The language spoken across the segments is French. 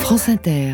France Inter.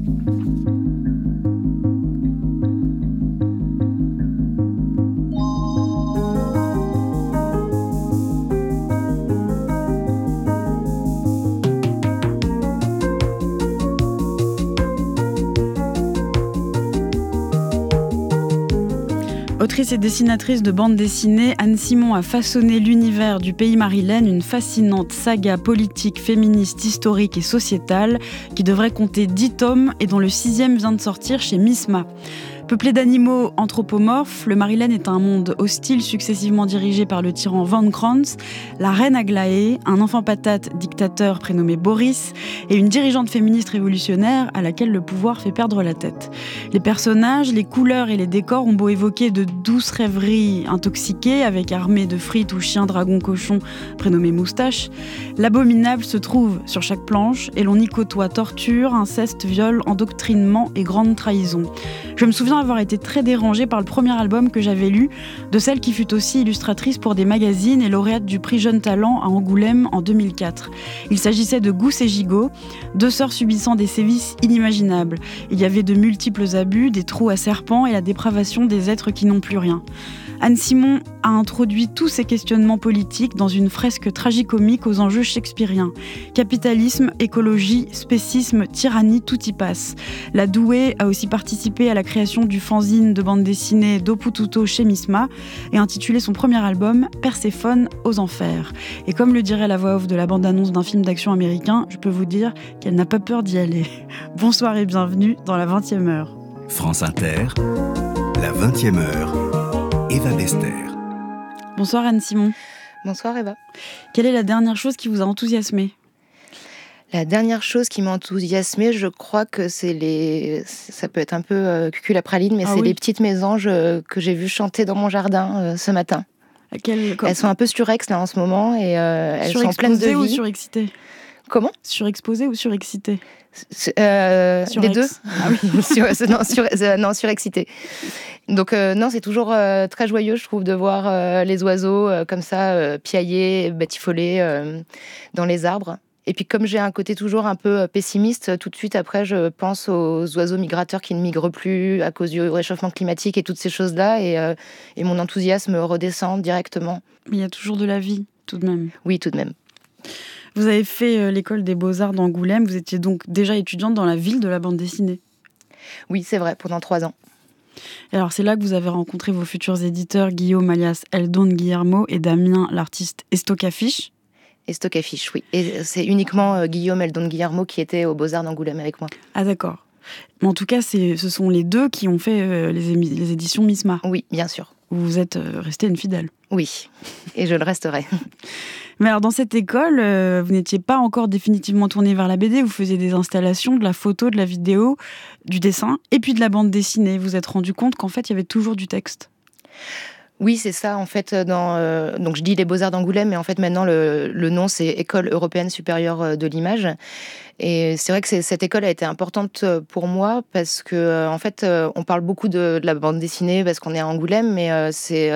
Autrice et dessinatrice de bande dessinée, Anne Simon a façonné l'univers du Pays Marilène, une fascinante saga politique, féministe, historique et sociétale qui devrait compter 10 tomes et dont le 6e vient de sortir chez Misma. Peuplé d'animaux anthropomorphes, le Marilène est un monde hostile successivement dirigé par le tyran Von Kranz, la reine Aglaé, un enfant patate dictateur prénommé Boris et une dirigeante féministe révolutionnaire à laquelle le pouvoir fait perdre la tête. Les personnages, les couleurs et les décors ont beau évoquer de douces rêveries intoxiquées avec armée de frites ou chiens dragon cochon prénommé Moustache, l'abominable se trouve sur chaque planche et l'on y côtoie torture, inceste, viol, endoctrinement et grande trahison. Je me souviens avoir été très dérangée par le premier album que j'avais lu, de celle qui fut aussi illustratrice pour des magazines et lauréate du prix Jeune Talent à Angoulême en 2004. Il s'agissait de Gousse et Gigot, deux sœurs subissant des sévices inimaginables. Il y avait de multiples abus, des trous à serpents et la dépravation des êtres qui n'ont plus rien. Anne Simon a introduit tous ces questionnements politiques dans une fresque tragicomique aux enjeux shakespeariens. Capitalisme, écologie, spécisme, tyrannie, tout y passe. La Douée a aussi participé à la création du fanzine de bande dessinée Dopututo chez Misma et intitulé son premier album Perséphone aux enfers. Et comme le dirait la voix off de la bande-annonce d'un film d'action américain, je peux vous dire qu'elle n'a pas peur d'y aller. Bonsoir et bienvenue dans la 20e heure. France Inter, la 20e heure. Eva Bester. Bonsoir Anne Simon. Bonsoir Eva. Quelle est la dernière chose qui vous a enthousiasmé ? La dernière chose qui m'a enthousiasmée, je crois que c'est ça peut être un peu cucul à praline, mais c'est les petites mésanges que j'ai vues chanter dans mon jardin ce matin. Elles sont un peu surex là en ce moment et elles sont pleines de vie. Ou surexcitées ? Comment ? Surexposées ou surexcitées ? Les deux. Ah oui. Surexcité. Donc non, c'est toujours très joyeux, je trouve, de voir les oiseaux comme ça piailler, batifoler dans les arbres. Et puis comme j'ai un côté toujours un peu pessimiste, tout de suite après je pense aux oiseaux migrateurs qui ne migrent plus à cause du réchauffement climatique et toutes ces choses-là, et mon enthousiasme redescend directement. Mais il y a toujours de la vie, tout de même. Oui, tout de même. Vous avez fait l'école des Beaux-Arts d'Angoulême, vous étiez donc déjà étudiante dans la ville de la bande dessinée. Oui, c'est vrai, pendant 3 ans. Et alors c'est là que vous avez rencontré vos futurs éditeurs, Guillaume alias Eldon Guillermo et Damien, l'artiste Estocafiche. Estocafiche, oui. Et c'est uniquement Guillaume Eldon Guillermo qui était aux Beaux-Arts d'Angoulême avec moi. Ah d'accord. Mais en tout cas, ce sont les deux qui ont fait les éditions Misma. Oui, bien sûr. Vous êtes restée une fidèle. Oui, et je le resterai. Mais alors dans cette école, vous n'étiez pas encore définitivement tournée vers la BD, vous faisiez des installations, de la photo, de la vidéo, du dessin, et puis de la bande dessinée. Vous vous êtes rendu compte qu'en fait, il y avait toujours du texte. Oui, c'est ça, en fait. Donc, je dis les Beaux-Arts d'Angoulême, mais en fait, maintenant, le nom, c'est École européenne supérieure de l'image. Et c'est vrai que cette école a été importante pour moi parce que, en fait, on parle beaucoup de la bande dessinée parce qu'on est à Angoulême, mais c'est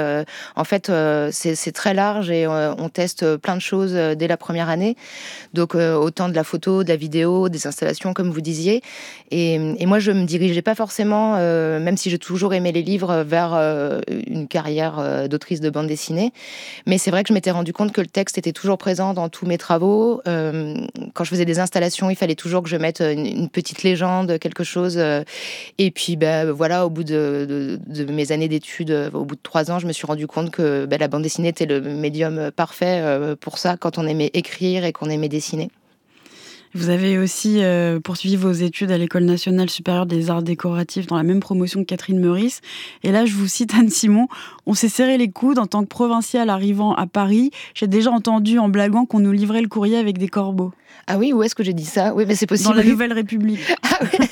très large et on teste plein de choses dès la première année. Donc, autant de la photo, de la vidéo, des installations, comme vous disiez. Et moi, je me dirigeais pas forcément, même si j'ai toujours aimé les livres, vers une carrière d'autrice de bande dessinée. Mais c'est vrai que je m'étais rendu compte que le texte était toujours présent dans tous mes travaux. Quand je faisais des installations, il fallait toujours que je mette une petite légende, quelque chose. Et puis, voilà, au bout de mes années d'études, au bout de 3 ans, je me suis rendu compte que la bande dessinée était le médium parfait pour ça, quand on aimait écrire et qu'on aimait dessiner. Vous avez aussi poursuivi vos études à l'École nationale supérieure des arts décoratifs dans la même promotion que Catherine Meurice. Et là, je vous cite Anne Simon, « On s'est serré les coudes en tant que provinciale arrivant à Paris. J'ai déjà entendu en blaguant qu'on nous livrait le courrier avec des corbeaux. » Ah oui, où est-ce que j'ai dit ça ? Oui, mais c'est possible. Dans la Nouvelle République. Ah oui.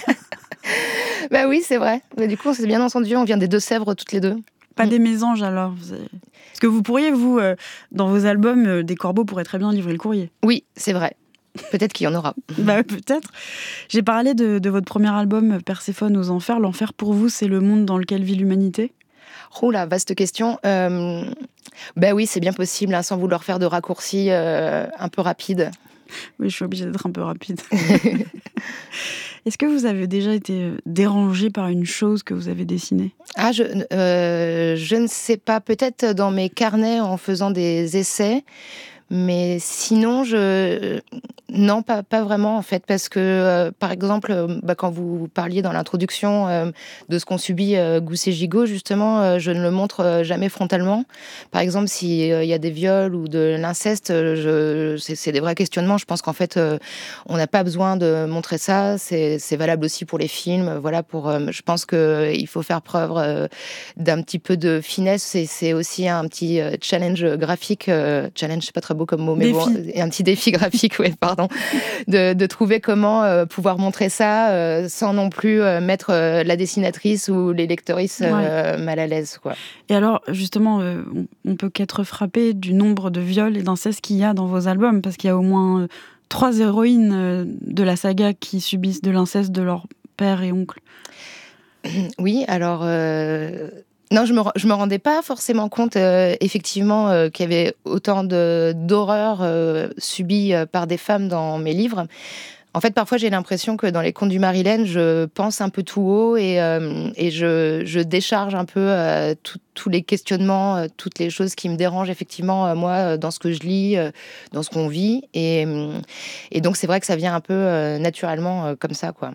Bah oui, c'est vrai. Mais du coup, on s'est bien entendu, on vient des Deux-Sèvres toutes les deux. Pas des mésanges alors. Parce que vous pourriez, vous, dans vos albums, des corbeaux pourraient très bien livrer le courrier. Oui, c'est vrai. Peut-être qu'il y en aura. Peut-être. J'ai parlé de votre premier album, Perséphone aux enfers. L'enfer, pour vous, c'est le monde dans lequel vit l'humanité ? Oh là, vaste question. Oui, c'est bien possible, sans vouloir faire de raccourcis un peu rapides. Oui, je suis obligée d'être un peu rapide. Est-ce que vous avez déjà été dérangé par une chose que vous avez dessinée ? Je ne sais pas. Peut-être dans mes carnets en faisant des essais. Mais sinon, non, pas vraiment en fait, parce que par exemple, quand vous parliez dans l'introduction de ce qu'ont subi Gousse et Gigot, justement, je ne le montre jamais frontalement. Par exemple, s'il y a des viols ou de l'inceste, c'est des vrais questionnements. Je pense qu'en fait, on n'a pas besoin de montrer ça. C'est valable aussi pour les films. Voilà, je pense qu'il faut faire preuve d'un petit peu de finesse. C'est aussi un petit challenge graphique. Challenge, c'est pas très beau comme mot, mais bon, un petit défi graphique, ouais, pardon, de trouver comment pouvoir montrer ça sans non plus mettre la dessinatrice ou les lectrices mal à l'aise, quoi. Et alors, justement, on peut qu'être frappé du nombre de viols et d'incestes qu'il y a dans vos albums, parce qu'il y a au moins 3 héroïnes de la saga qui subissent de l'inceste de leur père et oncle. Oui, alors... Non, je me rendais pas forcément compte, effectivement, qu'il y avait autant d'horreurs subies par des femmes dans mes livres. En fait, parfois, j'ai l'impression que dans les contes du Marilène, je pense un peu tout haut et je décharge un peu tous les questionnements, toutes les choses qui me dérangent, effectivement, moi, dans ce que je lis, dans ce qu'on vit. Et donc, c'est vrai que ça vient un peu naturellement comme ça, quoi.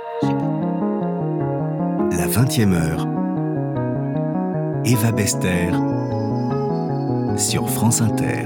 La 20e heure. Eva Bester sur France Inter.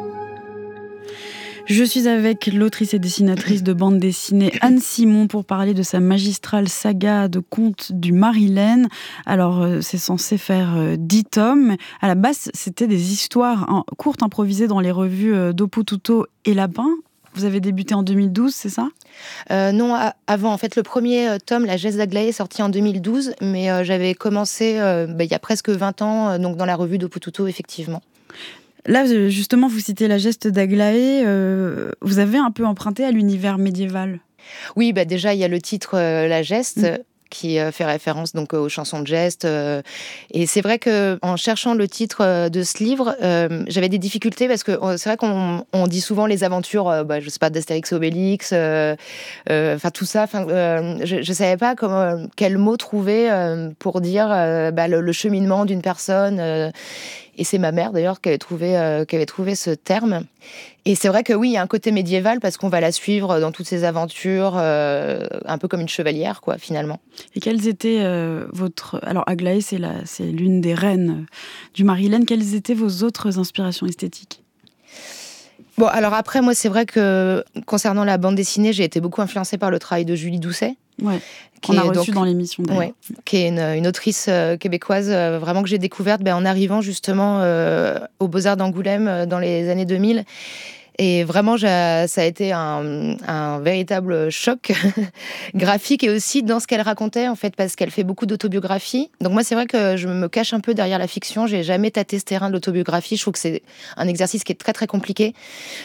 Je suis avec l'autrice et dessinatrice de bande dessinée Anne Simon pour parler de sa magistrale saga de contes du Marilène. Alors, c'est censé faire 10 tomes. À la base, c'était des histoires courtes improvisées dans les revues d'Opututo et Lapin. Vous avez débuté en 2012, c'est ça ? Non, avant. En fait, le premier tome, La Geste d'Aglaé, est sorti en 2012, mais j'avais commencé il y a presque 20 ans, donc dans la revue d'Opututo, effectivement. Là, justement, vous citez La Geste d'Aglaé. Vous avez un peu emprunté à l'univers médiéval. Oui, déjà, il y a le titre La Geste. Qui fait référence donc aux chansons de geste. Et c'est vrai qu'en cherchant le titre de ce livre, j'avais des difficultés parce que c'est vrai qu'on dit souvent les aventures, je sais pas, d'Astérix et Obélix, tout ça. Je savais pas quel mot trouver pour dire le cheminement d'une personne. Et c'est ma mère d'ailleurs qui avait trouvé ce terme. Et c'est vrai que oui, il y a un côté médiéval parce qu'on va la suivre dans toutes ses aventures, un peu comme une chevalière, quoi, finalement. Et quelles étaient Alors, Aglaé, c'est l'une des reines du Marilène. Quelles étaient vos autres inspirations esthétiques ? Bon, alors après, moi, c'est vrai que concernant la bande dessinée, j'ai été beaucoup influencée par le travail de Julie Doucet. Ouais, qu'on a reçu dans l'émission d'ailleurs. Ouais, qui est une autrice québécoise vraiment que j'ai découverte en arrivant justement aux Beaux-Arts d'Angoulême dans les années 2000. Et vraiment, ça a été un véritable choc graphique et aussi dans ce qu'elle racontait, en fait, parce qu'elle fait beaucoup d'autobiographie. Donc moi, c'est vrai que je me cache un peu derrière la fiction. J'ai jamais tâté ce terrain de l'autobiographie. Je trouve que c'est un exercice qui est très, très compliqué.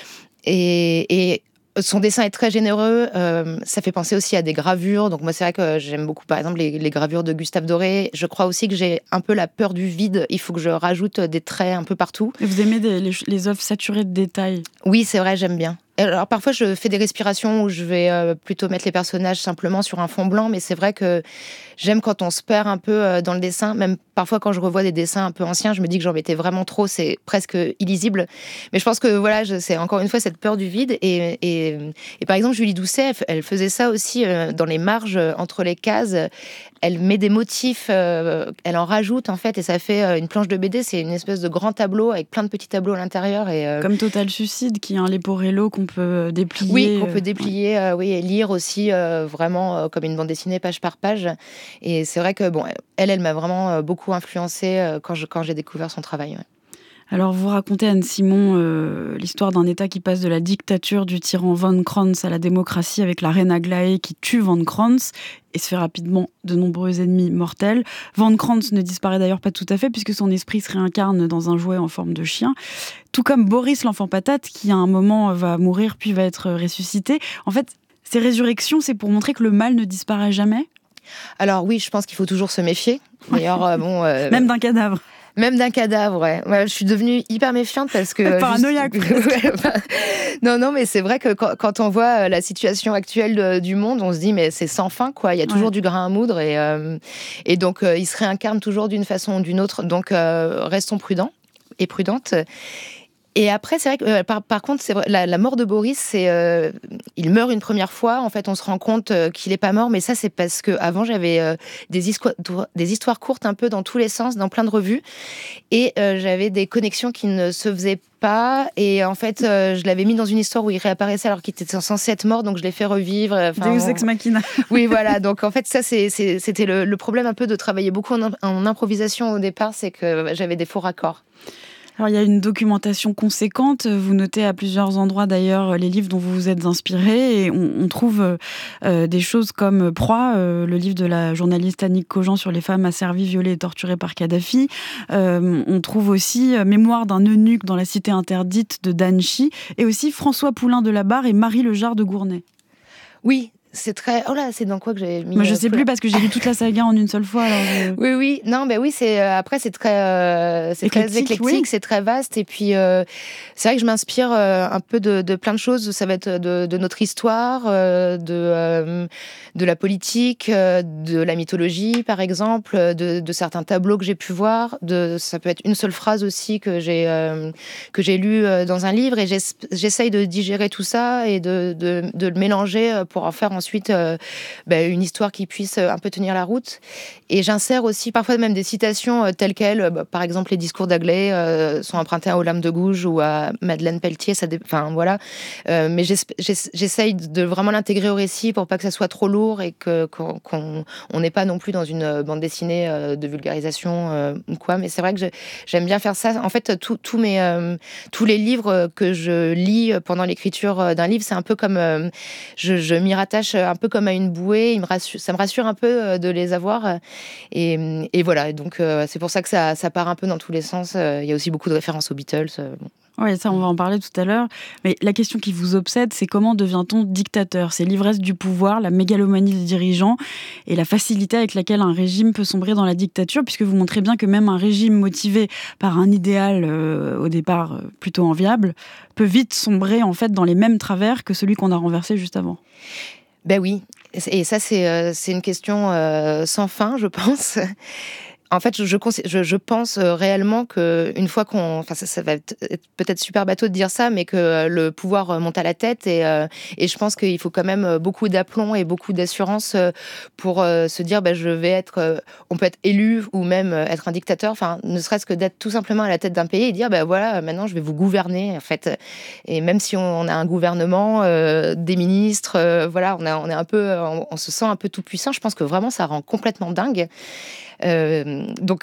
Et son dessin est très généreux, ça fait penser aussi à des gravures. Donc moi, c'est vrai que j'aime beaucoup, par exemple, les gravures de Gustave Doré. Je crois aussi que j'ai un peu la peur du vide. Il faut que je rajoute des traits un peu partout. Et vous aimez les œuvres saturées de détails ? Oui, c'est vrai, j'aime bien. Alors parfois, je fais des respirations où je vais plutôt mettre les personnages simplement sur un fond blanc, mais c'est vrai que j'aime quand on se perd un peu dans le dessin. Même parfois, quand je revois des dessins un peu anciens, je me dis que j'en mettais vraiment trop, c'est presque illisible. Mais je pense que voilà, c'est encore une fois cette peur du vide. Et par exemple, Julie Doucet, elle faisait ça aussi dans les marges entre les cases. Elle met des motifs, elle en rajoute en fait, et ça fait une planche de BD. C'est une espèce de grand tableau avec plein de petits tableaux à l'intérieur. Comme Total Suicide, qui est un Leporello qu'on peut déplier. Oui, qu'on peut déplier, oui, et lire aussi vraiment comme une bande dessinée page par page. Et c'est vrai que elle m'a vraiment beaucoup influencée quand j'ai découvert son travail. Ouais. Alors, vous racontez, Anne Simon, l'histoire d'un État qui passe de la dictature du tyran von Kranz à la démocratie avec la reine Aglaé qui tue von Kranz et se fait rapidement de nombreux ennemis mortels. Von Kranz ne disparaît d'ailleurs pas tout à fait puisque son esprit se réincarne dans un jouet en forme de chien. Tout comme Boris l'enfant patate qui à un moment va mourir puis va être ressuscité. En fait, ces résurrections, c'est pour montrer que le mal ne disparaît jamais ? Alors oui, je pense qu'il faut toujours se méfier. D'ailleurs, même d'un cadavre. Même d'un cadavre, ouais. Ouais, je suis devenue hyper méfiante parce que... Paranoïaque. Non, mais c'est vrai que quand on voit la situation actuelle du monde, on se dit, mais c'est sans fin, quoi. Il y a toujours du grain à moudre et donc il se réincarne toujours d'une façon ou d'une autre. Donc restons prudents et prudentes. Et après, c'est vrai que par contre, c'est vrai, la mort de Boris, il meurt une première fois. En fait, on se rend compte qu'il n'est pas mort, mais ça, c'est parce que avant j'avais des histoires courtes un peu dans tous les sens, dans plein de revues, et j'avais des connexions qui ne se faisaient pas. Et en fait, je l'avais mis dans une histoire où il réapparaissait alors qu'il était censé être mort, donc je l'ai fait revivre. Deus ex machina. Oui, voilà. Donc en fait, ça, c'était le problème un peu de travailler beaucoup en improvisation au départ, c'est que j'avais des faux raccords. Alors, il y a une documentation conséquente. Vous notez à plusieurs endroits, d'ailleurs, les livres dont vous vous êtes inspiré. Et on trouve des choses comme Proie, le livre de la journaliste Annick Cogent sur les femmes asservies, violées et torturées par Kadhafi. On trouve aussi Mémoire d'un eunuque dans la cité interdite de Danchi. Et aussi François Poulain de la Barre et Marie Lejar de Gournay. Oui. C'est très... Oh là, c'est dans quoi que j'ai mis... Mais je sais plus parce que j'ai lu toute la saga en une seule fois. Alors Oui. Non, mais oui, après, c'est très éclectique, oui. C'est très vaste. Et puis, c'est vrai que je m'inspire un peu de plein de choses. Ça va être de notre histoire, de la politique, de la mythologie, par exemple, de certains tableaux que j'ai pu voir. Ça peut être une seule phrase aussi que j'ai lue dans un livre. Et j'essaye de digérer tout ça et de le mélanger pour en faire ensuite une histoire qui puisse un peu tenir la route. Et j'insère aussi parfois même des citations telles quelles, par exemple les discours d'Aglaé sont empruntés à Olympe de Gouges ou à Madeleine Pelletier, voilà. Mais j'essaye de vraiment l'intégrer au récit pour pas que ça soit trop lourd et qu'on n'est pas non plus dans une bande dessinée de vulgarisation ou quoi. Mais c'est vrai que j'aime bien faire ça. En fait, tous les livres que je lis pendant l'écriture d'un livre, c'est un peu comme je m'y rattache un peu comme à une bouée. Ça me rassure un peu de les avoir. Et voilà. Donc, c'est pour ça que ça part un peu dans tous les sens. Il y a aussi beaucoup de références aux Beatles. Oui, ça, on va en parler tout à l'heure. Mais la question qui vous obsède, c'est comment devient-on dictateur ? C'est l'ivresse du pouvoir, la mégalomanie des dirigeants et la facilité avec laquelle un régime peut sombrer dans la dictature, puisque vous montrez bien que même un régime motivé par un idéal, au départ plutôt enviable, peut vite sombrer en fait dans les mêmes travers que celui qu'on a renversé juste avant. Ben oui, et ça c'est une question sans fin, je pense. En fait, je pense réellement qu'une fois ça va être peut-être super bateau de dire ça, mais que le pouvoir monte à la tête et je pense qu'il faut quand même beaucoup d'aplomb et beaucoup d'assurance pour se dire, je vais être, on peut être élu ou même être un dictateur, ne serait-ce que d'être tout simplement à la tête d'un pays et dire, voilà, maintenant je vais vous gouverner, en fait. Et même si on a un gouvernement, des ministres, voilà, on est un peu, on se sent un peu tout puissant. Je pense que vraiment ça rend complètement dingue. Donc,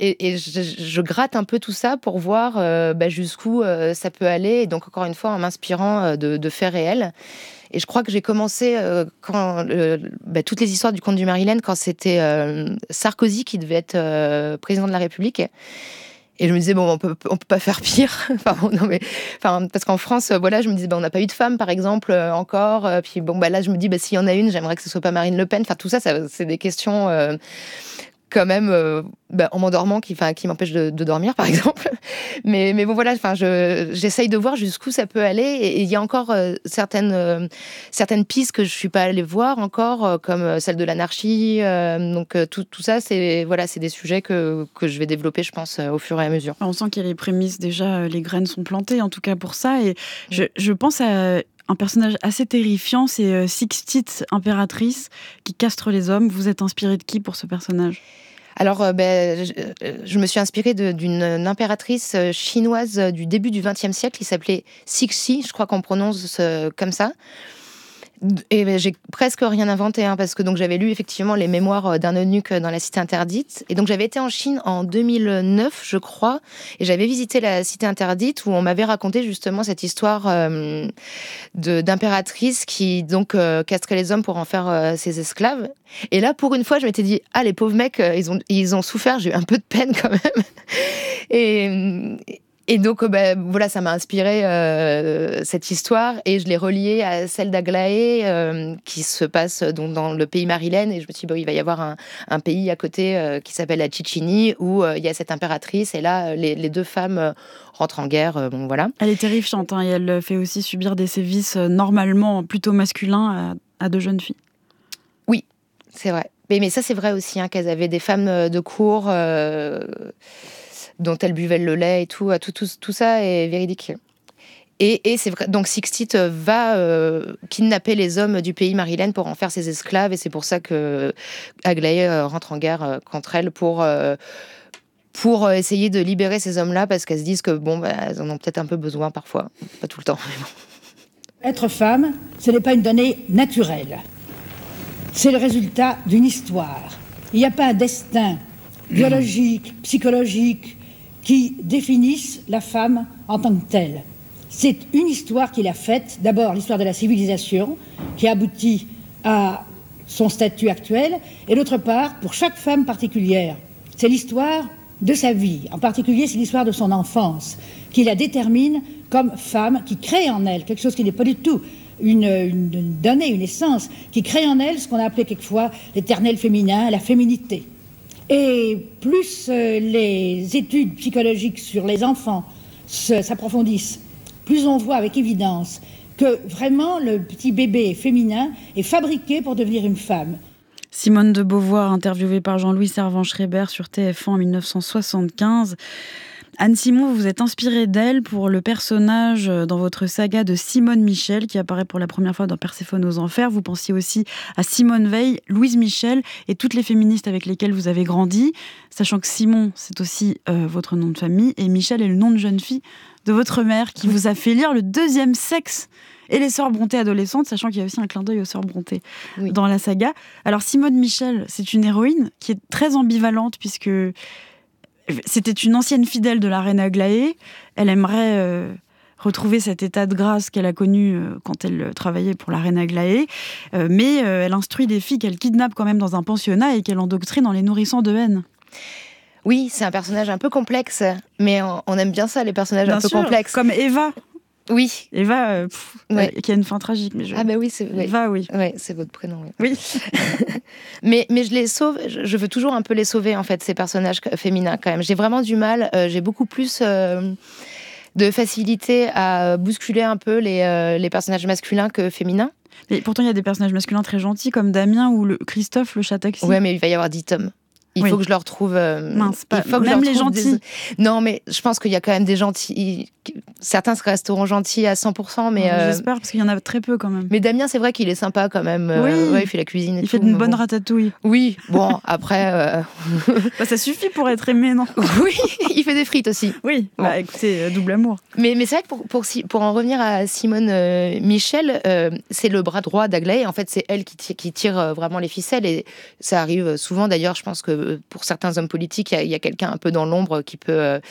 je gratte un peu tout ça pour voir jusqu'où ça peut aller. Et donc, encore une fois, en m'inspirant de faits réels. Et je crois que j'ai commencé quand toutes les histoires du comte du Maryland, quand c'était Sarkozy qui devait être président de la République. Et je me disais, on peut pas faire pire. Parce qu'en France, voilà, je me disais, on n'a pas eu de femme, par exemple, encore. Puis là, je me dis, s'il y en a une, j'aimerais que ce soit pas Marine Le Pen. Tout ça, c'est des questions quand même en m'endormant qui m'empêche de dormir, par exemple. Mais bon, voilà, j'essaye de voir jusqu'où ça peut aller. Et il y a encore certaines pistes que je suis pas allée voir encore, comme celle de l'anarchie. Donc tout ça, c'est des sujets que je vais développer, je pense, au fur et à mesure. On sent qu'il y a les prémices déjà, les graines sont plantées, en tout cas pour ça. Et je pense à un personnage assez terrifiant, c'est Sixtite, impératrice, qui castre les hommes. Vous êtes inspiré de qui pour ce personnage ? Alors, je me suis inspirée d'une impératrice chinoise du début du XXe siècle qui s'appelait Cixi, je crois qu'on prononce comme ça. Et j'ai presque rien inventé, parce que donc j'avais lu effectivement les mémoires d'un eunuque dans la cité interdite. Et donc j'avais été en Chine en 2009, je crois, et j'avais visité la cité interdite où on m'avait raconté justement cette histoire d'impératrice qui donc castrait les hommes pour en faire ses esclaves. Et là, pour une fois, je m'étais dit, les pauvres mecs, ils ont souffert, j'ai eu un peu de peine quand même. Et donc, voilà, ça m'a inspiré cette histoire et je l'ai reliée à celle d'Aglaé qui se passe donc dans le pays Marilène. Et je me suis dit, il va y avoir un pays à côté qui s'appelle la Tchétchénie où il y a cette impératrice. Et là, les deux femmes rentrent en guerre. Bon, voilà. Elle est terrifiante et elle fait aussi subir des sévices normalement plutôt masculins à de jeunes filles. Oui, c'est vrai. Mais ça, c'est vrai aussi qu'elles avaient des femmes de cour dont elles buvaient le lait et tout ça est véridique. Et c'est vrai, donc Sixtite va kidnapper les hommes du pays Marilène pour en faire ses esclaves, et c'est pour ça que Aglaé rentre en guerre contre elle pour essayer de libérer ces hommes-là, parce qu'elles se disent que elles en ont peut-être un peu besoin parfois, pas tout le temps. Mais bon. Être femme, ce n'est pas une donnée naturelle. C'est le résultat d'une histoire. Il n'y a pas un destin biologique, psychologique, qui définissent la femme en tant que telle. C'est une histoire qu'il a faite, d'abord l'histoire de la civilisation, qui aboutit à son statut actuel, et d'autre part, pour chaque femme particulière, c'est l'histoire de sa vie. En particulier, c'est l'histoire de son enfance, qui la détermine comme femme, qui crée en elle quelque chose qui n'est pas du tout une donnée, une essence, qui crée en elle ce qu'on a appelé quelquefois l'éternel féminin, la féminité. Et plus les études psychologiques sur les enfants s'approfondissent, plus on voit avec évidence que vraiment le petit bébé féminin est fabriqué pour devenir une femme. Simone de Beauvoir, interviewée par Jean-Louis Servan-Schreiber sur TF1 en 1975. Anne Simon, vous vous êtes inspirée d'elle pour le personnage dans votre saga de Simone Michel, qui apparaît pour la première fois dans Perséphone aux Enfers. Vous pensiez aussi à Simone Veil, Louise Michel et toutes les féministes avec lesquelles vous avez grandi, sachant que Simon, c'est aussi votre nom de famille, et Michel est le nom de jeune fille de votre mère, qui vous a fait lire Le Deuxième Sexe et les Sœurs Brontë adolescentes, sachant qu'il y a aussi un clin d'œil aux Sœurs Brontë dans la saga. Alors Simone Michel, c'est une héroïne qui est très ambivalente, puisque c'était une ancienne fidèle de la reine Aglaé. Elle aimerait retrouver cet état de grâce qu'elle a connu quand elle travaillait pour la reine Aglaé. Mais elle instruit des filles qu'elle kidnappe quand même dans un pensionnat et qu'elle endoctrine en les nourrissant de haine. Oui, c'est un personnage un peu complexe, mais on aime bien ça, les personnages bien un peu complexes. Comme Eva. Oui. Eva, qui a une fin tragique. Mais Ah bah oui, c'est Eva, oui. Ouais, c'est votre prénom. Oui. mais je les sauve. Je veux toujours un peu les sauver en fait, ces personnages féminins quand même. J'ai vraiment du mal. J'ai beaucoup plus de facilité à bousculer un peu les personnages masculins que féminins. Mais pourtant, il y a des personnages masculins très gentils comme Damien ou Christophe, le chat taxi. Ouais, mais il va y avoir 10 tomes. Il faut que je leur trouve. Mince, pas. Il faut que même les gentils. Non, mais je pense qu'il y a quand même des gentils. Certains resteront gentils à 100%, mais. J'espère, parce qu'il y en a très peu quand même. Mais Damien, c'est vrai qu'il est sympa quand même. Oui. Il fait la cuisine et il tout. fait une bonne ratatouille. Oui, bon, après. Ça suffit pour être aimé, non? Oui, il fait des frites aussi. Oui, bon. Écoutez, double amour. Mais c'est vrai que pour en revenir à Simone Michel, c'est le bras droit d'Aglaé. En fait, c'est elle qui tire vraiment les ficelles. Et ça arrive souvent, d'ailleurs, je pense que pour certains hommes politiques, il y a quelqu'un un peu dans l'ombre qui peut.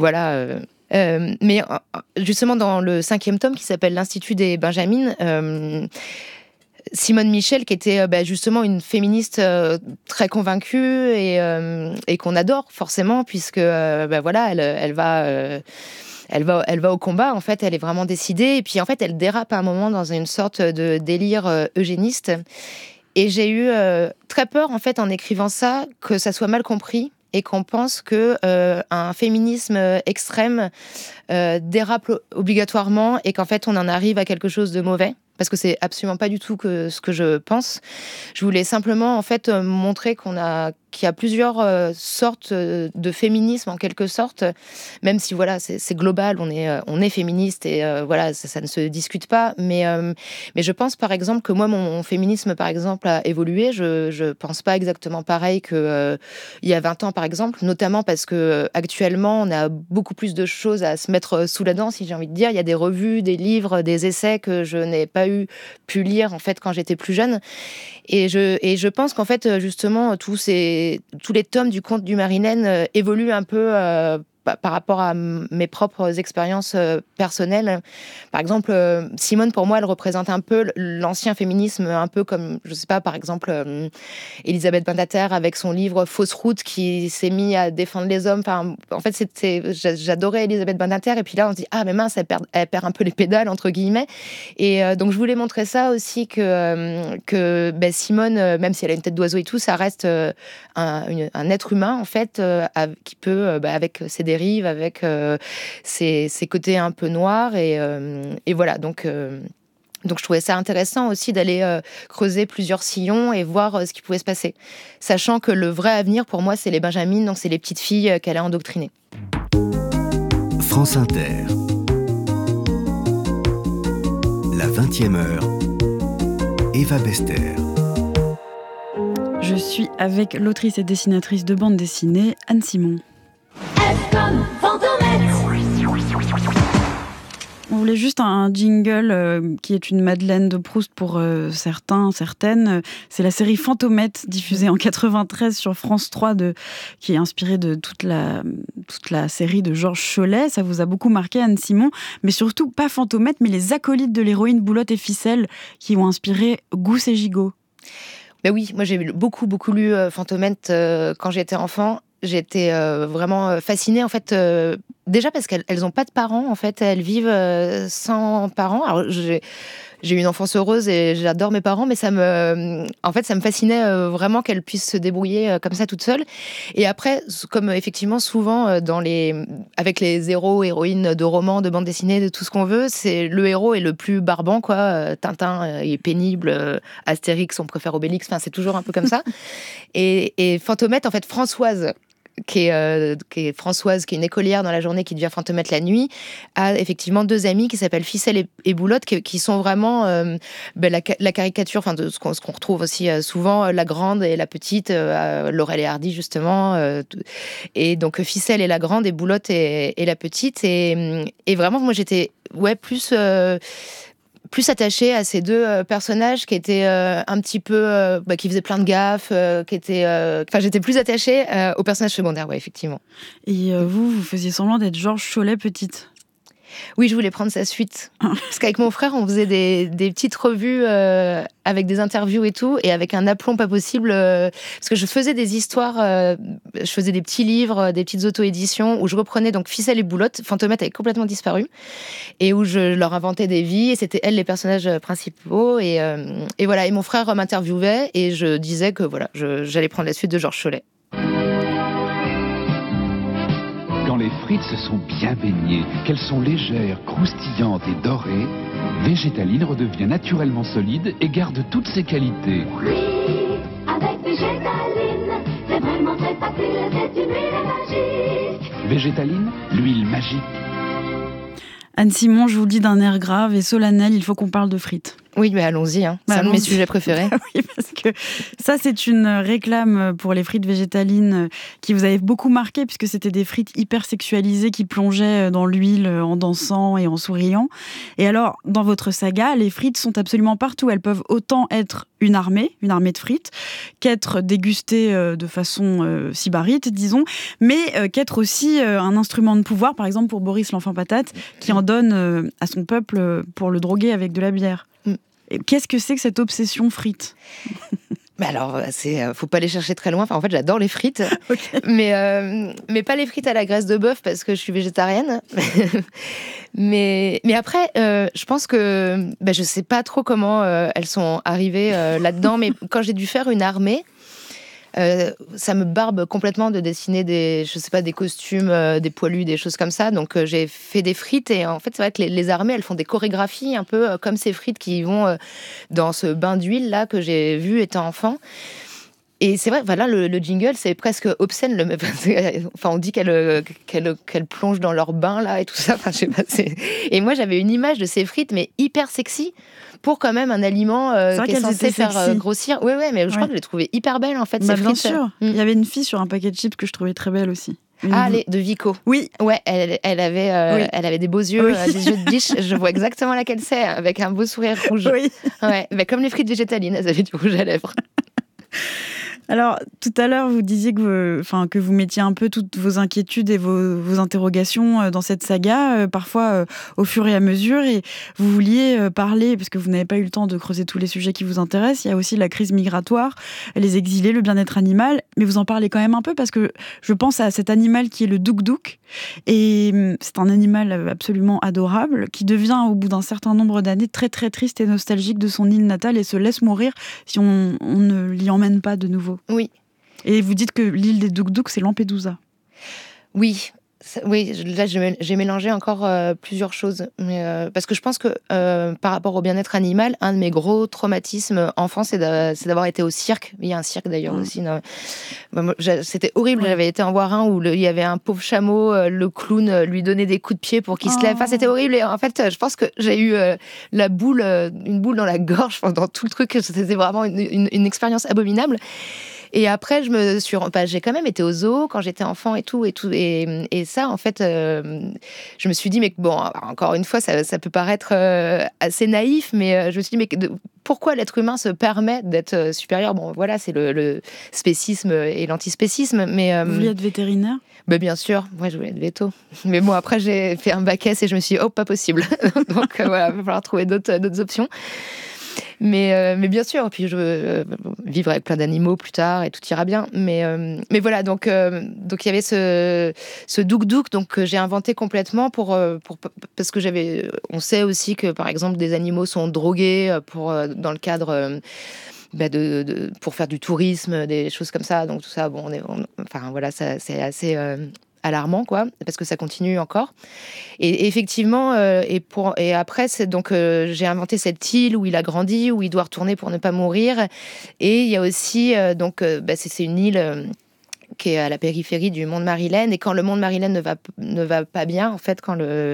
Mais justement, dans le 5e tome qui s'appelle L'Institut des Benjamines, Simone Michel, qui était justement une féministe très convaincue et qu'on adore forcément, puisque elle va au combat, en fait, elle est vraiment décidée. Et puis, en fait, elle dérape à un moment dans une sorte de délire eugéniste. Et j'ai eu très peur, en fait, en écrivant ça, que ça soit mal compris et qu'on pense que un féminisme extrême dérape obligatoirement et qu'en fait, on en arrive à quelque chose de mauvais. Parce que c'est absolument pas du tout ce que je pense. Je voulais simplement, en fait, montrer qu'il y a plusieurs sortes de féminisme, en quelque sorte. Même si, voilà, c'est global, on est féministe et voilà, ça ne se discute pas. Mais je pense, par exemple, que moi, mon féminisme, par exemple, a évolué. Je pense pas exactement pareil qu'il y a 20 ans, par exemple. Notamment parce que actuellement, on a beaucoup plus de choses à se mettre sous la dent, si j'ai envie de dire. Il y a des revues, des livres, des essais que je n'ai pas pu lire en fait quand j'étais plus jeune, et je pense qu'en fait justement tous les tomes du Conte du Marilène évoluent un peu par rapport à mes propres expériences personnelles. Par exemple, Simone, pour moi, elle représente un peu l'ancien féminisme, un peu comme, je sais pas, par exemple, Elisabeth Badinter avec son livre Fausse route qui s'est mis à défendre les hommes. Enfin, en fait, j'adorais Elisabeth Badinter et puis là, on se dit ah mais mince, elle perd un peu les pédales entre guillemets. Et donc je voulais montrer ça aussi que Simone, même si elle a une tête d'oiseau et tout, ça reste un être humain en fait qui peut avec ses dérives, avec ses côtés un peu noirs et voilà donc je trouvais ça intéressant aussi d'aller creuser plusieurs sillons et voir ce qui pouvait se passer. Sachant que le vrai avenir, pour moi, c'est les benjamines, donc c'est les petites filles qu'elle a endoctrinées. France Inter. La 20e heure. Eva Bester. Je suis avec l'autrice et dessinatrice de bande dessinée, Anne Simon. F comme Fantomette. On voulait juste un jingle qui est une Madeleine de Proust pour certains, certaines. C'est la série Fantomette, diffusée en 93 sur France 3, qui est inspirée de toute la série de Georges Chollet. Ça vous a beaucoup marqué, Anne Simon, mais surtout pas Fantomette, mais les acolytes de l'héroïne Boulotte et Ficelle qui ont inspiré Gousse et Gigot. Ben oui, moi j'ai beaucoup lu Fantomette quand j'étais enfant. J'étais vraiment fascinée en fait, déjà parce qu'elles n'ont pas de parents en fait, elles vivent sans parents. Alors j'ai eu une enfance heureuse et j'adore mes parents, mais ça me fascinait vraiment qu'elles puissent se débrouiller comme ça toutes seules. Et après, comme effectivement souvent avec les héros, héroïnes de romans, de bandes dessinées, de tout ce qu'on veut, c'est le héros est le plus barbant quoi. Tintin est pénible, Astérix on préfère Obélix, enfin c'est toujours un peu comme ça. Et Fantomette en fait, Françoise qui est Françoise, qui est une écolière dans la journée, qui devient Fantomette la nuit, a effectivement deux amies qui s'appellent Ficelle et Boulotte, qui sont vraiment la caricature, enfin de ce qu'on retrouve aussi souvent, la grande et la petite, Laurel et Hardy justement, et donc Ficelle est la grande et Boulotte est la petite, et vraiment moi j'étais plus attachée à ces deux personnages qui étaient un petit peu qui faisaient plein de gaffes, j'étais plus attachée aux personnages secondaires, ouais, effectivement. Et vous faisiez semblant d'être Georges Chollet petite. Oui, je voulais prendre sa suite. Parce qu'avec mon frère, on faisait des petites revues avec des interviews et tout, et avec un aplomb pas possible. Parce que je faisais des histoires, je faisais des petits livres, des petites auto-éditions, où je reprenais donc Ficelle et Boulotte. Fantomette avait complètement disparu. Et où je leur inventais des vies, et c'était elles les personnages principaux. Et voilà, et mon frère m'interviewait, et je disais que voilà, j'allais prendre la suite de Georges Chollet. Quand les frites se sont bien baignées, qu'elles sont légères, croustillantes et dorées, Végétaline redevient naturellement solide et garde toutes ses qualités. Oui, avec Végétaline, c'est vraiment très facile, c'est une huile magique. Végétaline, l'huile magique. Anne Simon, je vous le dis d'un air grave et solennel, il faut qu'on parle de frites. Oui, mais allons-y, hein. C'est un de mes sujets préférés. Oui, parce que ça, c'est une réclame pour les frites végétalines qui vous avait beaucoup marqué, puisque c'était des frites hyper sexualisées qui plongeaient dans l'huile en dansant et en souriant. Et alors, dans votre saga, les frites sont absolument partout. Elles peuvent autant être une armée de frites, qu'être dégustées de façon sybarite, disons, mais qu'être aussi un instrument de pouvoir, par exemple pour Boris l'enfant patate, qui en donne à son peuple pour le droguer avec de la bière. Qu'est-ce que c'est que cette obsession frites ? Alors, faut pas aller chercher très loin. Enfin, en fait, j'adore les frites, okay. mais pas les frites à la graisse de bœuf parce que je suis végétarienne. mais après, je pense que je sais pas trop comment elles sont arrivées là-dedans. Mais quand j'ai dû faire une armée, ça me barbe complètement de dessiner des costumes, des poilus, des choses comme ça. Donc j'ai fait des frites et en fait c'est vrai que les armées elles font des chorégraphies un peu comme ces frites qui vont dans ce bain d'huile là que j'ai vu étant enfant. Et c'est vrai, voilà, le jingle, c'est presque obscène. Enfin, on dit qu'elle plonge dans leur bain, là, et tout ça. Enfin, je sais pas, et moi, j'avais une image de ces frites, mais hyper sexy, pour quand même un aliment qui est censé faire grossir. Oui, mais je crois que je l'ai trouvée hyper belle, en fait, ces frites. Bien sûr. Il y avait une fille sur un paquet de chips que je trouvais très belle aussi. De Vico. Oui. Ouais, elle avait des beaux yeux, des yeux de biche. Je vois exactement laquelle c'est, avec un beau sourire rouge. Oui. Ouais, comme les frites végétalines, elles avaient du rouge à lèvres. Alors, tout à l'heure, vous disiez que vous mettiez un peu toutes vos inquiétudes et vos interrogations dans cette saga, parfois au fur et à mesure, et vous vouliez parler, parce que vous n'avez pas eu le temps de creuser tous les sujets qui vous intéressent, il y a aussi la crise migratoire, les exilés, le bien-être animal, mais vous en parlez quand même un peu, parce que je pense à cet animal qui est le douk-douk, et c'est un animal absolument adorable, qui devient, au bout d'un certain nombre d'années, très très triste et nostalgique de son île natale, et se laisse mourir si on ne l'y emmène pas de nouveau. Oui. Et vous dites que l'île des Douk-Douk, c'est Lampedusa. Oui. Là, j'ai mélangé encore plusieurs choses. Parce que je pense que par rapport au bien-être animal, un de mes gros traumatismes enfants, c'est d'avoir été au cirque. Il y a un cirque d'ailleurs aussi. Non. C'était horrible. Ouais. J'avais été en voir un où il y avait un pauvre chameau, le clown lui donnait des coups de pied pour qu'il se lève. Enfin, c'était horrible. Et en fait, je pense que j'ai eu une boule dans la gorge dans tout le truc. C'était vraiment une expérience abominable. Et après, j'ai quand même été au zoo quand j'étais enfant et tout. Et ça, en fait, je me suis dit, mais bon, encore une fois, ça peut paraître assez naïf, mais je me suis dit, mais pourquoi l'être humain se permet d'être supérieur ? Bon, voilà, c'est le spécisme et l'antispécisme. Mais vous vouliez être vétérinaire ? Bien sûr, moi je voulais être veto. Mais bon, après, j'ai fait un bac S et je me suis dit, oh, pas possible. Donc voilà, il va falloir trouver d'autres options. Mais bien sûr, puis je veux vivre avec plein d'animaux plus tard et tout ira bien. Mais voilà, donc il y avait ce douk-douk que j'ai inventé complètement parce que on sait aussi que par exemple des animaux sont drogués dans le cadre pour faire du tourisme, des choses comme ça. Donc tout ça, bon, enfin voilà, ça c'est assez alarmant, quoi, parce que ça continue encore. Et effectivement, et après, c'est donc j'ai inventé cette île où il a grandi, où il doit retourner pour ne pas mourir. Et il y a aussi c'est une île qui est à la périphérie du Mont de Marilène. Et quand le Mont de Marilène ne va pas bien, en fait, quand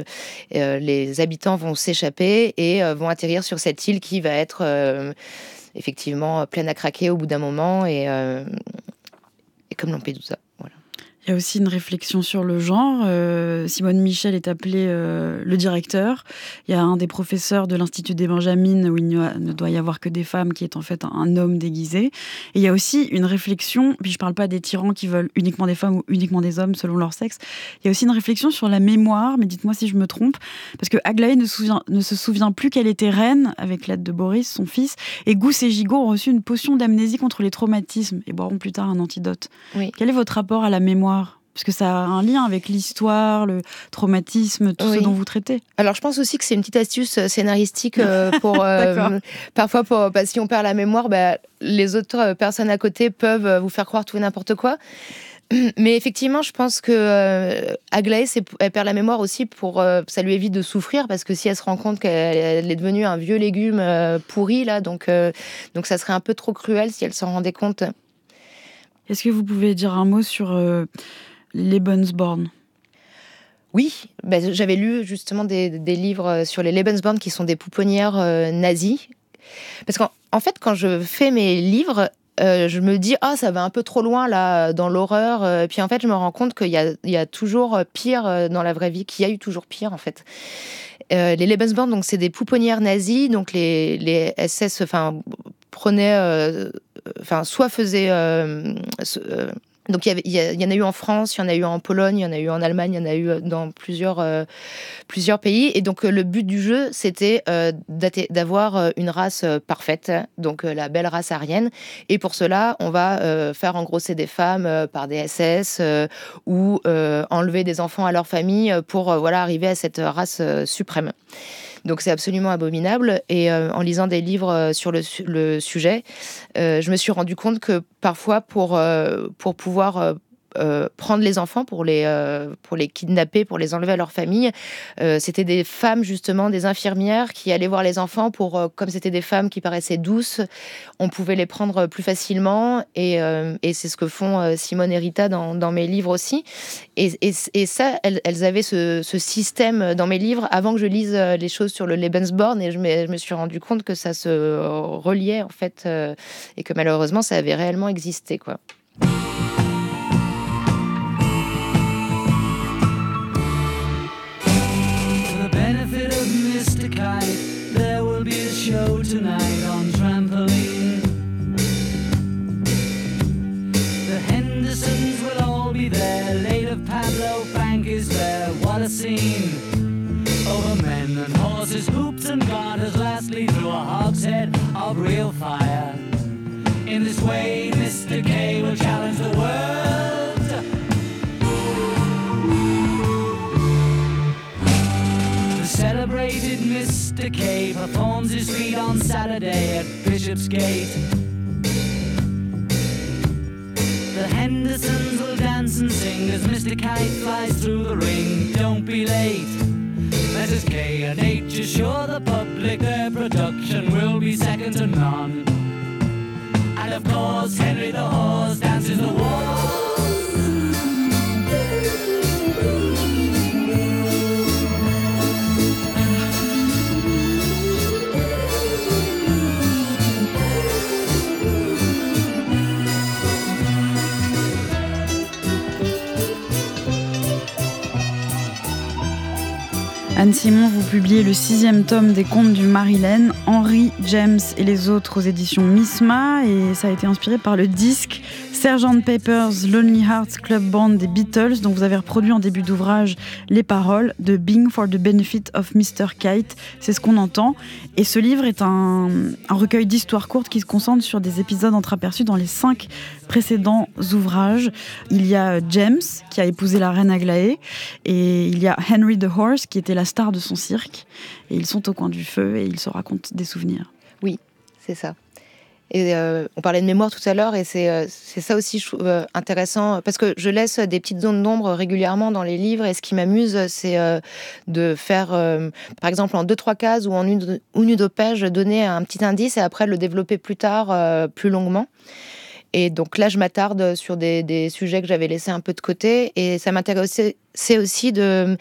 les habitants vont s'échapper et vont atterrir sur cette île qui va être effectivement pleine à craquer au bout d'un moment et comme Lampedusa. Voilà. Il y a aussi une réflexion sur le genre. Simone Michel est appelée le directeur. Il y a un des professeurs de l'Institut des Benjamines où il ne doit y avoir que des femmes qui est en fait un homme déguisé. Et il y a aussi une réflexion, puis je ne parle pas des tyrans qui veulent uniquement des femmes ou uniquement des hommes selon leur sexe. Il y a aussi une réflexion sur la mémoire, mais dites-moi si je me trompe, parce que Aglaé ne se souvient plus qu'elle était reine avec l'aide de Boris, son fils, et Gousse et Gigot ont reçu une potion d'amnésie contre les traumatismes et boiront plus tard un antidote. Oui. Quel est votre rapport à la mémoire ? Parce que ça a un lien avec l'histoire, le traumatisme, tout ce dont vous traitez. Alors, je pense aussi que c'est une petite astuce scénaristique pour parfois si on perd la mémoire, les autres personnes à côté peuvent vous faire croire tout et n'importe quoi. Mais effectivement, je pense que Aglaé, elle perd la mémoire aussi ça lui évite de souffrir, parce que si elle se rend compte qu'elle est devenue un vieux légume pourri là, donc ça serait un peu trop cruel si elle s'en rendait compte. Est-ce que vous pouvez dire un mot sur Lebensborn ? Oui, j'avais lu justement des livres sur les Lebensborn qui sont des pouponnières nazies. Parce qu'en fait, quand je fais mes livres, je me dis ça va un peu trop loin là dans l'horreur. Et puis en fait, je me rends compte qu'il y a toujours pire dans la vraie vie, qu'il y a eu toujours pire en fait. Les Lebensborn, donc c'est des pouponnières nazies, donc les SS, prenaient, soit faisaient. Donc il y en a eu en France, il y en a eu en Pologne, il y en a eu en Allemagne, il y en a eu dans plusieurs pays. Et donc le but du jeu, c'était d'avoir une race parfaite, donc la belle race aryenne. Et pour cela, on va faire engrosser des femmes par des SS ou enlever des enfants à leur famille pour arriver à cette race suprême. Donc c'est absolument abominable. Et en lisant des livres sur le sujet, je me suis rendu compte que parfois, pour pouvoir prendre les enfants, pour les kidnapper, pour les enlever à leur famille, c'était des femmes, justement, des infirmières qui allaient voir les enfants comme c'était des femmes qui paraissaient douces, on pouvait les prendre plus facilement. Et c'est ce que font Simone et Rita dans mes livres aussi. Et ça, elles avaient ce système dans mes livres avant que je lise les choses sur le Lebensborn, et je me suis rendu compte que ça se reliait, en fait, et que malheureusement, ça avait réellement existé, quoi. There will be a show tonight on trampoline. in this way, Mr. K will challenge the world. The celebrated Mr. K performs his feat on Saturday at Bishopsgate. The Hendersons will dance and sing as Mr. Kite flies through the ring. Don't be late. Messrs. K and H assure the public their production will be second to none. And of course, Henry the Horse dances the waltz. Anne Simon, vous publiez le 6e tome des Contes du Marilyn, Henry, James et les autres aux éditions Misma, et ça a été inspiré par le disque Sgt. Pepper's Lonely Hearts Club Band des Beatles, dont vous avez reproduit en début d'ouvrage les paroles de Being for the Benefit of Mr. Kite. C'est ce qu'on entend. Et ce livre est un recueil d'histoires courtes qui se concentre sur des épisodes entreaperçus dans les 5 précédents ouvrages. Il y a James, qui a épousé la reine Aglaé, et il y a Henry the Horse, qui était la star de son cirque. Et ils sont au coin du feu et ils se racontent des souvenirs. Oui, c'est ça. Et on parlait de mémoire tout à l'heure, et c'est ça aussi intéressant, parce que je laisse des petites zones d'ombre régulièrement dans les livres, et ce qui m'amuse, c'est de faire, par exemple, en 2-3 cases ou en une ou deux pages, donner un petit indice et après le développer plus tard, plus longuement. Et donc là, je m'attarde sur des sujets que j'avais laissés un peu de côté, et ça m'intéressait aussi de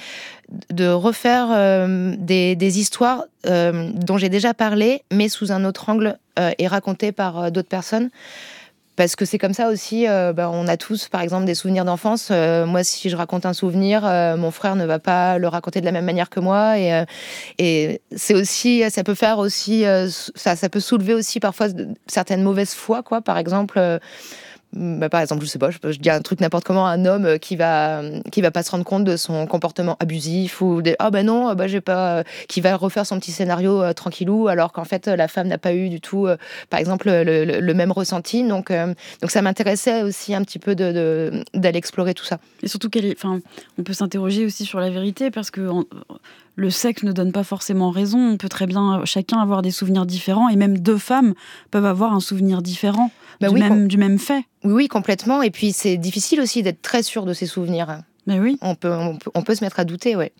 refaire des histoires dont j'ai déjà parlé, mais sous un autre angle et racontées par d'autres personnes. Parce que c'est comme ça aussi, on a tous, par exemple, des souvenirs d'enfance. Moi, si je raconte un souvenir, mon frère ne va pas le raconter de la même manière que moi. Et c'est aussi, ça peut faire aussi, ça peut soulever aussi parfois certaines mauvaises foi, quoi. Par exemple, je sais pas, je dis un truc n'importe comment, un homme qui va pas se rendre compte de son comportement abusif, ou j'ai pas, qui va refaire son petit scénario tranquillou, alors qu'en fait la femme n'a pas eu du tout, par exemple, le même ressenti. Donc ça m'intéressait aussi un petit peu d'aller explorer tout ça. Et surtout on peut s'interroger aussi sur la vérité, parce que le sexe ne donne pas forcément raison. On peut très bien chacun avoir des souvenirs différents, et même deux femmes peuvent avoir un souvenir différent du même fait. Oui, complètement. Et puis c'est difficile aussi d'être très sûr de ses souvenirs. Mais oui. On peut se mettre à douter, ouais.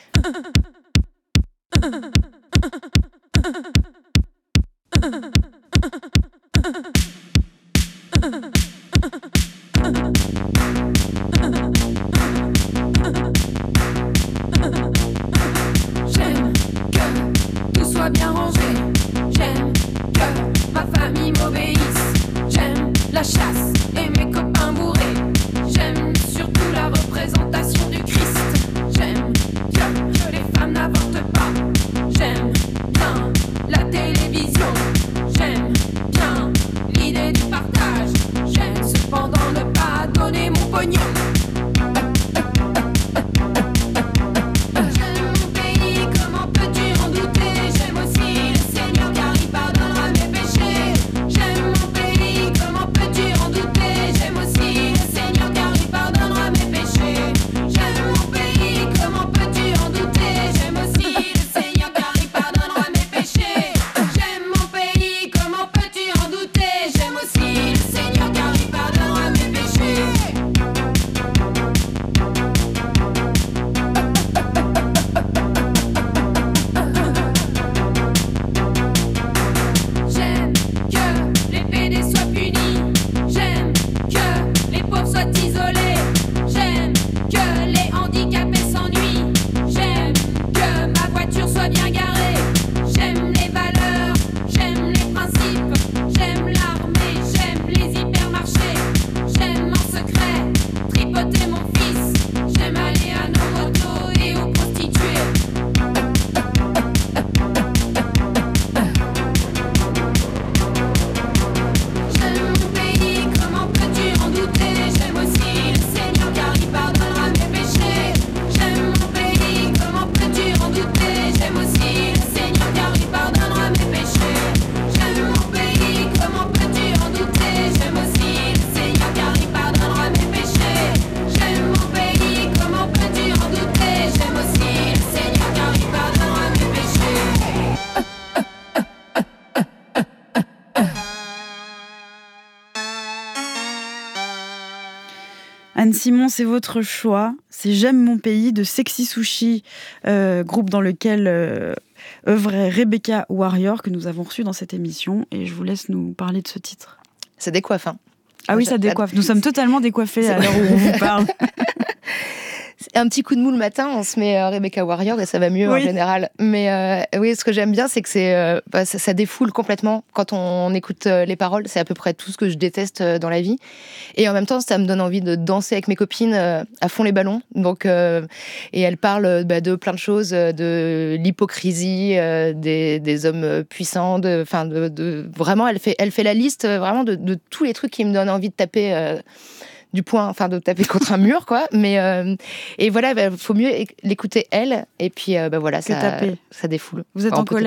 J'aime que tout soit bien rangé. J'aime que ma famille m'obéisse. J'aime la chasse et mes copains bourrés. J'aime surtout la représentation du Christ. J'aime que les femmes n'avortent pas. J'aime bien la télévision. J'aime bien l'idée du partage. J'aime cependant ne pas donner mon pognon. J'aime mon pays, comment peux-tu en douter? J'aime Anne Simon, c'est votre choix. C'est J'aime mon pays de Sexy Sushi, groupe dans lequel œuvrait Rebecca Warrior, que nous avons reçue dans cette émission. Et je vous laisse nous parler de ce titre. Ça décoiffe, hein. Ah oui, ça décoiffe. Nous sommes totalement décoiffés à l'heure où on vous parle. Un petit coup de mou le matin, on se met Rebecca Warrior et ça va mieux en général. Mais oui, ce que j'aime bien, c'est que ça défoule complètement quand on écoute les paroles. C'est à peu près tout ce que je déteste dans la vie. Et en même temps, ça me donne envie de danser avec mes copines à fond les ballons. Donc, et elle parle de plein de choses, de l'hypocrisie, des hommes puissants. Vraiment, elle fait la liste vraiment de tous les trucs qui me donnent envie de taper. Du poing, enfin de taper contre un mur, quoi. Mais et voilà, faut mieux l'écouter elle. Et puis voilà, ça défoule. Vous êtes en colère ?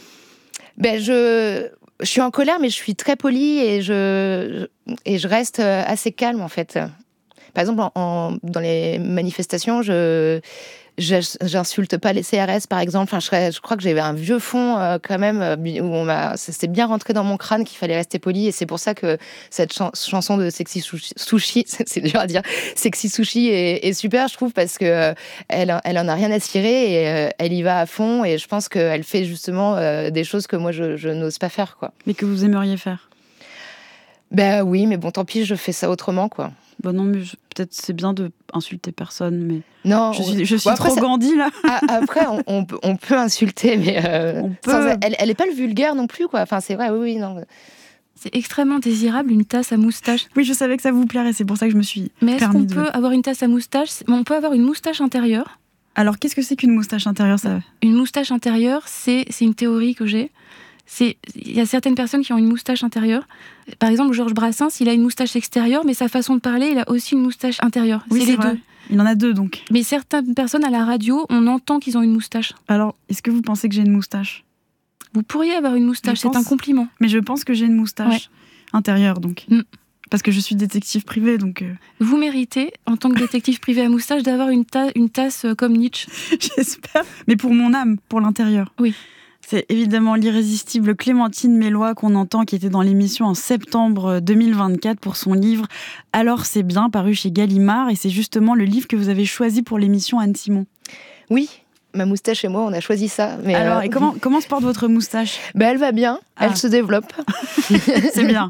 Je suis en colère, mais je suis très polie et je reste assez calme en fait. Par exemple, dans les manifestations, j'insulte pas les CRS, par exemple. Enfin, je crois que j'avais un vieux fond quand même où c'est bien rentré dans mon crâne qu'il fallait rester poli. Et c'est pour ça que cette chanson de Sexy Sushi, c'est dur à dire, Sexy Sushi est super, je trouve, parce que elle en a rien à cirer et elle y va à fond. Et je pense qu'elle fait justement des choses que moi je n'ose pas faire, quoi. Mais que vous aimeriez faire ? Oui, mais bon, tant pis, je fais ça autrement, quoi. Non, mais peut-être c'est bien de insulter personne, mais non, je suis trop Gandhi là. Après, on peut insulter, mais elle est pas le vulgaire non plus, quoi. Enfin, c'est vrai, oui, non. C'est extrêmement désirable une tasse à moustache. Oui, je savais que ça vous plairait, c'est pour ça que je me suis. Mais est-ce qu'on peut avoir une tasse à moustache ? On peut avoir une moustache intérieure. Alors, qu'est-ce que c'est qu'une moustache intérieure, ça ? Une moustache intérieure, c'est une théorie que j'ai. Il y a certaines personnes qui ont une moustache intérieure. Par exemple, Georges Brassens, il a une moustache extérieure, mais sa façon de parler, il a aussi une moustache intérieure. Oui, c'est les vrai. Deux. Il en a deux, donc. Mais certaines personnes à la radio, on entend qu'ils ont une moustache. Alors, est-ce que vous pensez que j'ai une moustache ? Vous pourriez avoir une moustache, c'est un compliment. Mais je pense que j'ai une moustache intérieure, donc. Parce que je suis détective privé, donc... Vous méritez, en tant que détective privé à moustache, d'avoir une tasse comme Nietzsche. J'espère. Mais pour mon âme, pour l'intérieur. Oui. C'est évidemment l'irrésistible Clémentine Melloy qu'on entend, qui était dans l'émission en septembre 2024 pour son livre « Alors c'est bien », paru chez Gallimard. Et c'est justement le livre que vous avez choisi pour l'émission, Anne Simon. Oui, ma moustache et moi, on a choisi ça. Mais alors, et comment se porte votre moustache ? Elle va bien, elle se développe. C'est bien.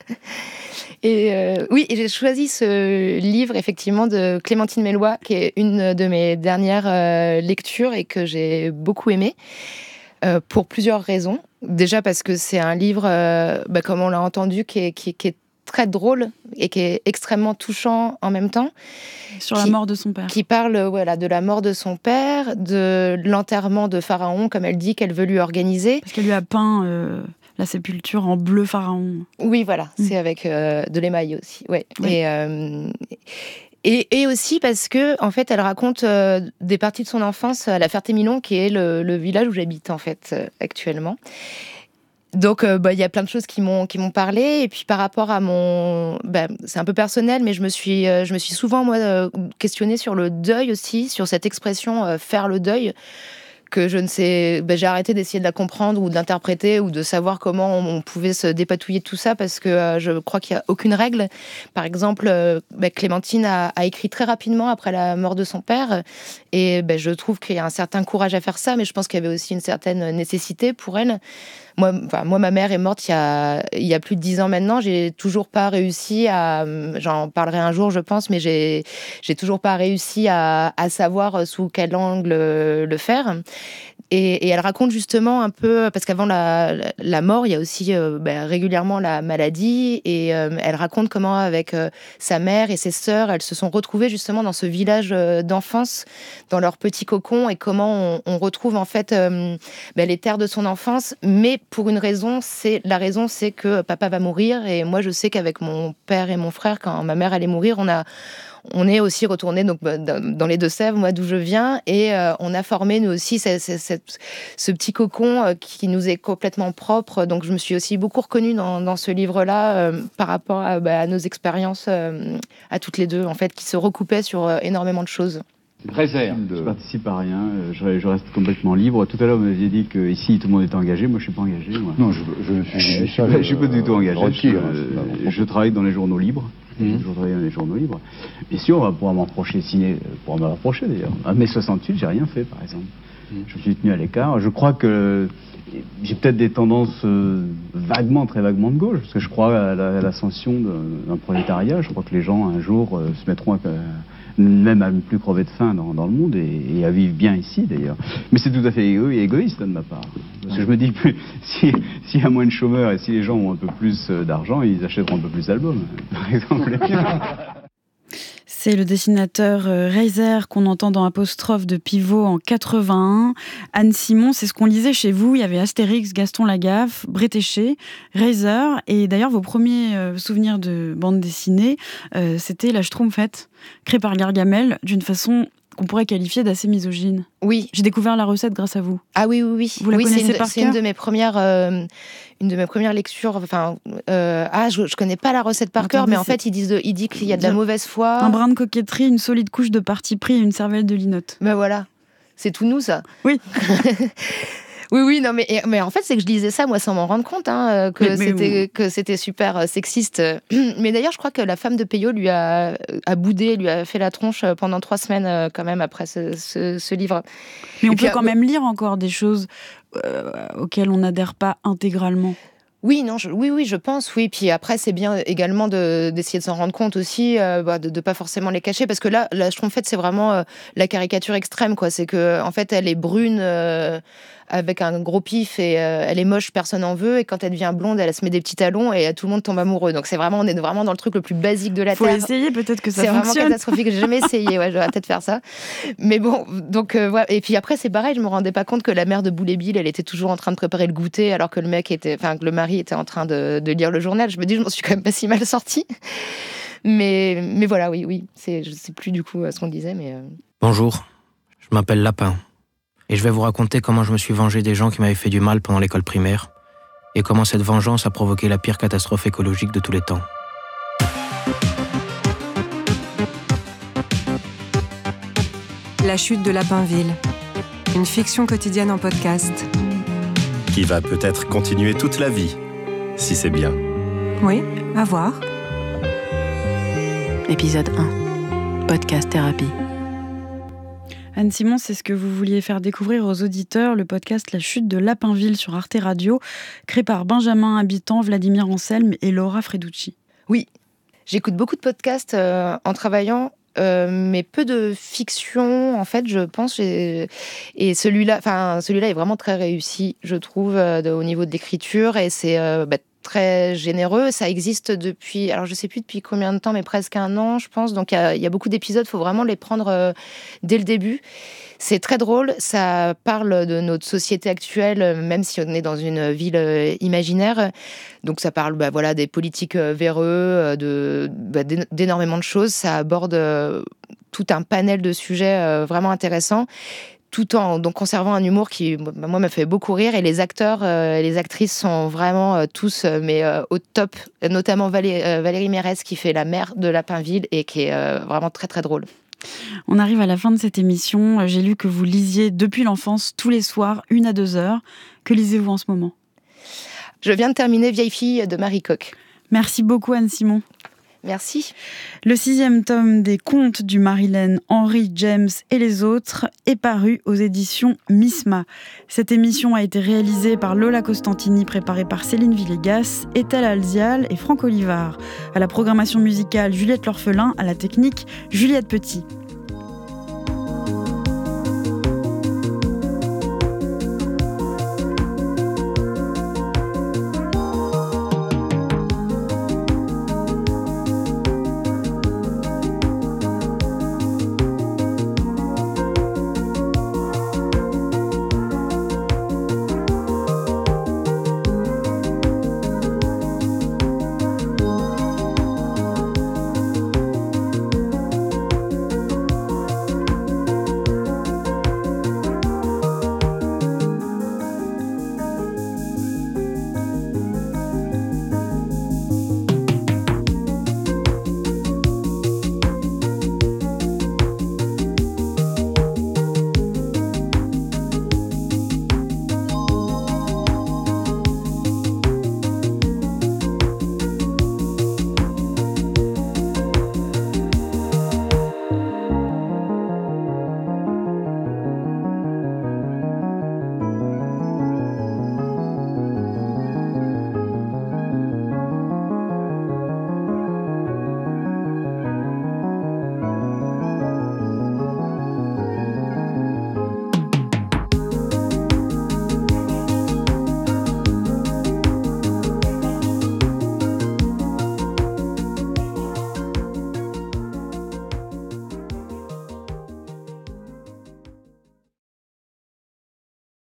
Et oui, j'ai choisi ce livre, effectivement, de Clémentine Melloy, qui est une de mes dernières lectures et que j'ai beaucoup aimé. Pour plusieurs raisons. Déjà parce que c'est un livre, comme on l'a entendu, qui est très drôle et qui est extrêmement touchant en même temps. Sur la mort de son père. Qui parle de la mort de son père, de l'enterrement de Pharaon, comme elle dit, qu'elle veut lui organiser. Parce qu'elle lui a peint la sépulture en bleu Pharaon. Oui, voilà. C'est avec de l'émail aussi. Ouais. Oui. Et aussi parce que, en fait, elle raconte des parties de son enfance à La Ferté-Milon, qui est le village où j'habite, en fait, actuellement. Donc, y a plein de choses qui m'ont parlé. Et puis, par rapport à c'est un peu personnel, mais je me suis souvent, moi, questionnée sur le deuil aussi, sur cette expression « faire le deuil ». Que je ne sais, j'ai arrêté d'essayer de la comprendre ou de l'interpréter ou de savoir comment on pouvait se dépatouiller de tout ça, parce que je crois qu'il n'y a aucune règle. Par exemple, Clémentine a écrit très rapidement après la mort de son père, et je trouve qu'il y a un certain courage à faire ça, mais je pense qu'il y avait aussi une certaine nécessité pour elle. Moi, ma mère est morte il y a plus de 10 ans maintenant. J'ai toujours pas réussi à... J'en parlerai un jour, je pense, mais j'ai toujours pas réussi à savoir sous quel angle le faire. Et elle raconte justement un peu... Parce qu'avant la mort, il y a aussi régulièrement la maladie. Et elle raconte comment, avec sa mère et ses sœurs, elles se sont retrouvées justement dans ce village d'enfance, dans leur petit cocon, et comment on retrouve en fait les terres de son enfance, mais pour une raison, c'est que papa va mourir. Et moi, je sais qu'avec mon père et mon frère, quand ma mère allait mourir, on est aussi retourné dans les Deux-Sèvres, moi d'où je viens, et on a formé nous aussi ce petit cocon qui nous est complètement propre. Donc je me suis aussi beaucoup reconnue dans ce livre-là par rapport à nos expériences à toutes les deux, en fait, qui se recoupaient sur énormément de choses. Réserve. Je participe à rien, je reste complètement libre. Tout à l'heure, vous m'aviez dit qu'ici, tout le monde était engagé. Moi, je ne suis pas engagé. Moi. Non, je suis pas du tout engagé. Je travaille dans les journaux libres. J'ai toujours travaillé dans les journaux libres. Et si on va pouvoir m'en reprocher, pour m'en reprocher d'ailleurs. À mai 68, j'ai rien fait, par exemple. Je me suis tenu à l'écart. Je crois que j'ai peut-être des tendances très vaguement de gauche, parce que je crois à l'ascension d'un prolétariat. Je crois que les gens, un jour, se mettront même à ne plus crever de faim dans le monde et à vivre bien ici, d'ailleurs. Mais c'est tout à fait égoïste de ma part. Parce que je me dis, s'il y a moins de chômeurs et si les gens ont un peu plus d'argent, ils achèteront un peu plus d'albums, par exemple. C'est le dessinateur Reiser qu'on entend dans Apostrophe de Pivot en 81. Anne Simon, c'est ce qu'on lisait chez vous. Il y avait Astérix, Gaston Lagaffe, Bretéché, Reiser. Et d'ailleurs, vos premiers souvenirs de bande dessinée, c'était la Schtroumpfette, créée par Gargamel, d'une façon qu'on pourrait qualifier d'assez misogyne. Oui. J'ai découvert la recette grâce à vous. Ah oui. Vous la connaissez par cœur ? C'est une de mes premières lectures. Enfin, je connais pas la recette par cœur, mais en fait, il dit qu'il y a de la mauvaise foi. Un brin de coquetterie, une solide couche de parti pris et une cervelle de linotte. Ben voilà, c'est tout nous ça. Oui. Oui, non, mais en fait, c'est que je lisais ça, moi, sans m'en rendre compte, que c'était super sexiste. Mais d'ailleurs, je crois que la femme de Peyo lui a boudé, lui a fait la tronche pendant 3 semaines, quand même, après ce livre. Mais on peut quand même lire encore des choses auxquelles on n'adhère pas intégralement. Oui, je pense, oui. Puis après, c'est bien également d'essayer de s'en rendre compte aussi, de pas forcément les cacher, parce que là, la Schtroumpfette, c'est vraiment la caricature extrême, quoi. C'est que, en fait, elle est brune avec un gros pif et elle est moche, personne n'en veut. Et quand elle devient blonde, elle se met des petits talons et tout le monde tombe amoureux. Donc on est vraiment dans le truc le plus basique de la Terre. Faut essayer, peut-être que ça fonctionne. C'est vraiment catastrophique. J'ai jamais essayé. Ouais, je vais peut-être faire ça. Mais bon, donc ouais. Et puis après, c'est pareil. Je me rendais pas compte que la mère de Boule et Bill, elle était toujours en train de préparer le goûter, alors que le mari était en train de lire le journal. Je me dis, je m'en suis quand même pas si mal sortie. Mais voilà, oui. Je sais plus du coup ce qu'on disait, mais. Bonjour, je m'appelle Lapin. Et je vais vous raconter comment je me suis vengé des gens qui m'avaient fait du mal pendant l'école primaire et comment cette vengeance a provoqué la pire catastrophe écologique de tous les temps. La chute de Lapinville, une fiction quotidienne en podcast. Qui va peut-être continuer toute la vie, si c'est bien. Oui, à voir. Épisode 1, podcast thérapie. Anne Simon, c'est ce que vous vouliez faire découvrir aux auditeurs, le podcast La chute de Lapinville sur Arte Radio, créé par Benjamin Habitant, Vladimir Anselme et Laura Freducci. Oui, j'écoute beaucoup de podcasts en travaillant, mais peu de fiction, en fait, je pense. Et celui-là est vraiment très réussi, je trouve, au niveau de l'écriture, et c'est très généreux. Ça existe depuis, alors je sais plus depuis combien de temps, mais presque 1 an, je pense. Donc il y a beaucoup d'épisodes, il faut vraiment les prendre dès le début. C'est très drôle, ça parle de notre société actuelle, même si on est dans une ville imaginaire. Donc ça parle des politiques véreux, d'énormément de choses. Ça aborde tout un panel de sujets vraiment intéressants, tout en donc conservant un humour qui, moi, m'a fait beaucoup rire. Et les acteurs et les actrices sont vraiment tous au top, notamment Valérie Mérès, qui fait la mère de Lapinville et qui est vraiment très, très drôle. On arrive à la fin de cette émission. J'ai lu que vous lisiez depuis l'enfance, tous les soirs, 1 à 2 heures. Que lisez-vous en ce moment ? Je viens de terminer Vieille fille de Marie Coq. Merci beaucoup, Anne Simon. Merci. Le 6e tome des contes du Marilène, Henry, James et les autres est paru aux éditions Misma. Cette émission a été réalisée par Lola Costantini, préparée par Céline Villegas, Ethel Alzial et Franck Olivard. À la programmation musicale, Juliette L'Orphelin, à la technique, Juliette Petit.